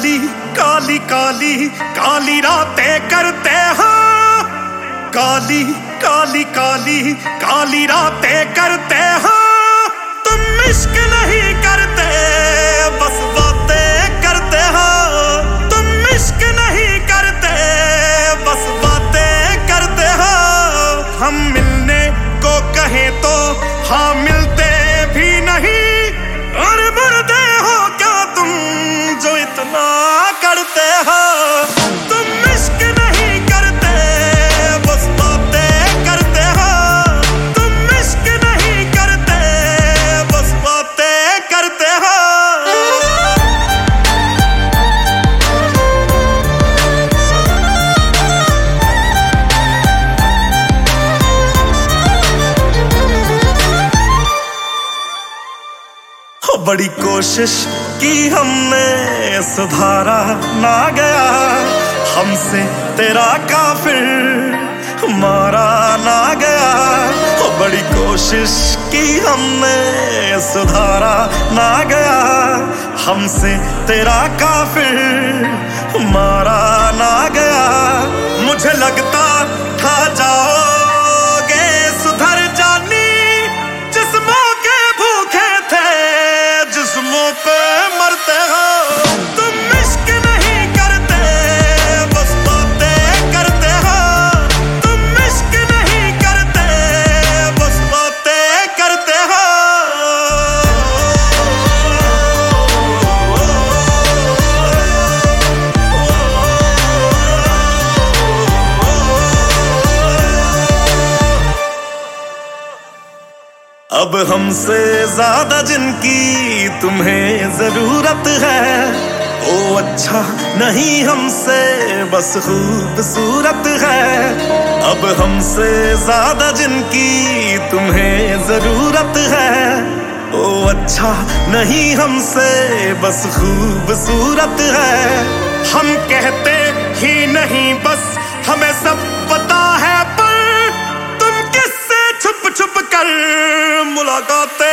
काली काली काली काली रातें करते हो, काली काली काली काली रातें करते हो। तुम इश्क नहीं करते बस बातें करते हो, तुम इश्क नहीं करते बस बातें करते हो। हम मिलने को कहें तो हाँ मिलते भी नहीं, और मुर्दे हो क्या तुम जो इतना करते हो। तुम इश्क नहीं करते बस बातें करते हो, तुम इश्क नहीं करते बस बातें करते हो। बड़ी कोशिश की हमने सुधारा ना गया, हमसे तेरा काफिर मारा ना गया। बड़ी कोशिश की हमने सुधारा ना गया, हमसे तेरा काफिर मारा ना गया। मुझे लगता था जाओगे सुधर जानी, जिस्मों के भूखे थे जिस्मों पे मरते हो। तुम इश्क नहीं करते बस बातें करते हो, तुम इश्क नहीं करते बस बातें करते हो। अब हमसे ज्यादा जिनकी तुम्हें जरूरत है, वो अच्छा नहीं हमसे बस खूबसूरत है। अब हमसे ज्यादा जिनकी तुम्हें जरूरत है, वो अच्छा नहीं हमसे बस खूबसूरत है। हम कहते ही नहीं बस हमें सब पता है, पर तुम किससे छुप छुप कर मुलाकातें